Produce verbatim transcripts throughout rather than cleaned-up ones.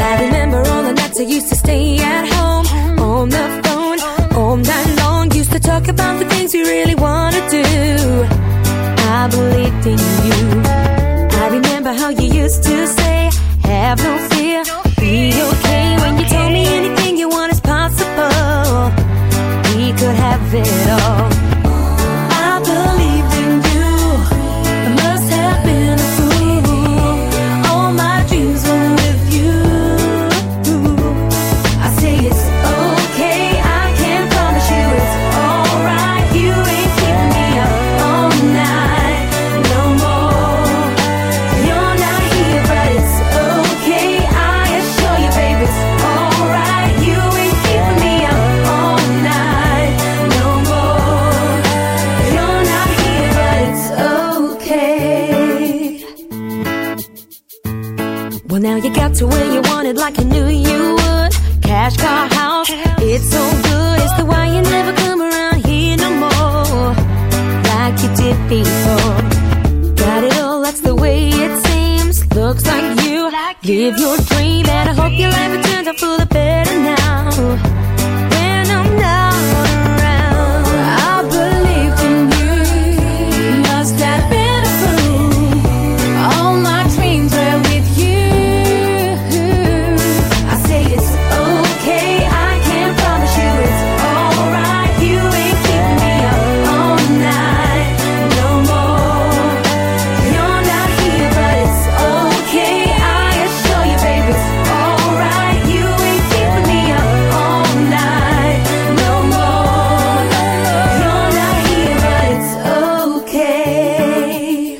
I remember all the nights I used to stay at home, on the phone, all night long. Used to talk about the things we really want to do. I believed in you. I remember how you used to say, have no fear, be okay. When you told me anything you want is possible, we could have it all. I believed in you, I must have been a fool. All my dreams were with you. I say it's okay, I can't promise you it's alright. You ain't keeping me up all night no more. You're not here, but it's okay, I assure you, baby, it's alright. You ain't keeping me up all night no more. You're not here, but it's okay. Well, now you got to where you wanted like you knew you would. Cash, car, house, it's so good. It's the why you never come around here no more, like you did before. Got it all, that's the way it seems. Looks like you live your dream, and I hope your life turns out for the better now. When I'm not around, I believed in you, must have been a fool. All my dreams were with you. I say it's okay, I can't promise you it's alright. You ain't keeping me up all night no more. You're not here, but it's okay, I assure you, baby, it's alright. You ain't keeping me up all night no more. You're not here, but it's okay.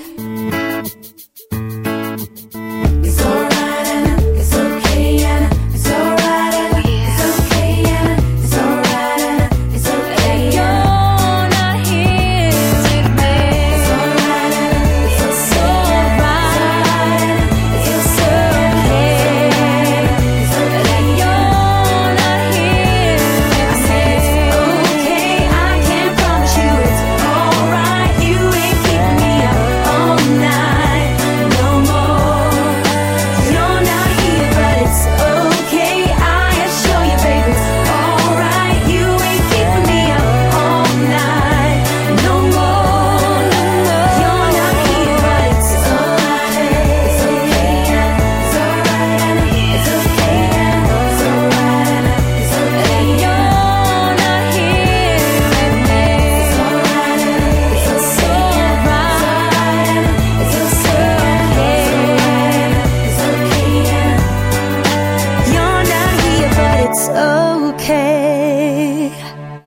It's alright and it's okay and it's alright and it's okay and it's alright and it's okay. You're not here with me. It's alright and it's alright. It's okay. It's okay. You're not here with me. It's okay, I can't promise you it's alright. You ain't keeping me up all night no more. You're not here, but it's okay, I assure you, baby, it's alright. You ain't keeping me up all night no more. You're not here, but it's alright. It's okay and it's alright and it's okay and it's alright and it's okay. You're not here with me. It's alright and it's okay and it's okay. It's okay and you're not here, but it's okay.